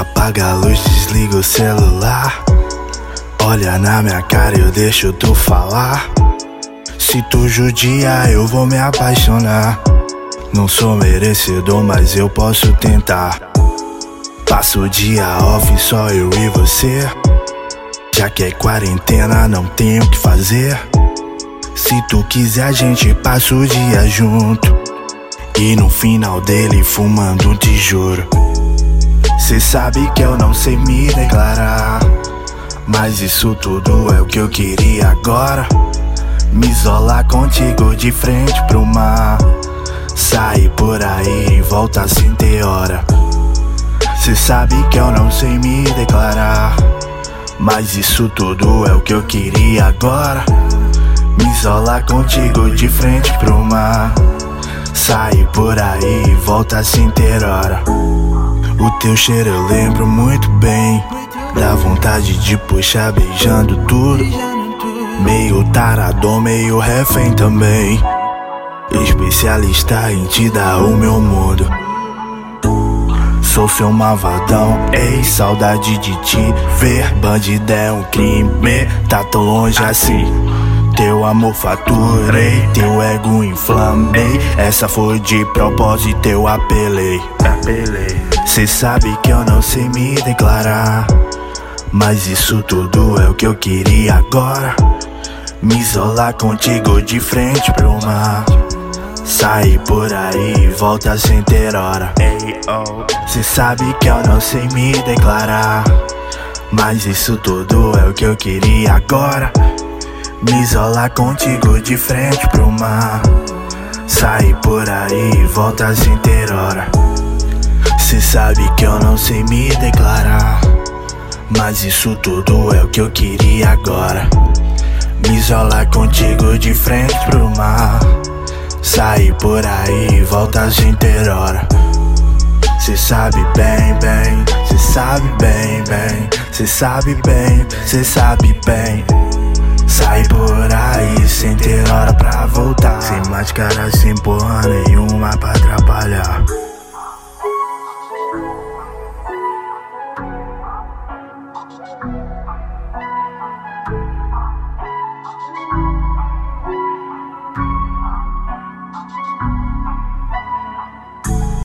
Apaga a luz, desliga o celular. Olha na minha cara, eu deixo tu falar. Se tu judiar, eu vou me apaixonar. Não sou merecedor, mas eu posso tentar. Passo o dia off, só eu e você. Já que é quarentena, não tenho o que fazer. Se tu quiser, a gente passa o dia junto. E no final dele, fumando, te juro. Cê sabe que eu não sei me declarar, mas isso tudo é o que eu queria agora. Me isolar contigo de frente pro mar. Sair por aí e voltar sem ter hora. Cê sabe que eu não sei me declarar, mas isso tudo é o que eu queria agora. Me isolar contigo de frente pro mar. Sair por aí e voltar sem ter hora. O teu cheiro eu lembro muito bem. Dá vontade de puxar beijando tudo. Meio taradão, meio refém também. Especialista em te dar o meu mundo. Sou seu malvadão, ei, saudade de te ver. Bandido é um crime, tá tão longe assim. Teu amor faturei, teu ego inflamei. Essa foi de propósito, eu apelei. Cê sabe que eu não sei me declarar, mas isso tudo é o que eu queria agora. Me isolar contigo de frente pro mar. Sair por aí e volta sem ter hora. Cê sabe que eu não sei me declarar, mas isso tudo é o que eu queria agora. Me isolar contigo de frente pro mar. Sair por aí e volta sem ter hora. Cê sabe que eu não sei me declarar, mas isso tudo é o que eu queria agora. Me isolar contigo de frente pro mar. Sair por aí e volta sem ter hora. Cê sabe bem, bem. Cê sabe bem, bem. Cê sabe bem, cê sabe bem. Sai por aí sem ter hora pra voltar. Sem máscara, sem porra nenhuma pra atrapalhar.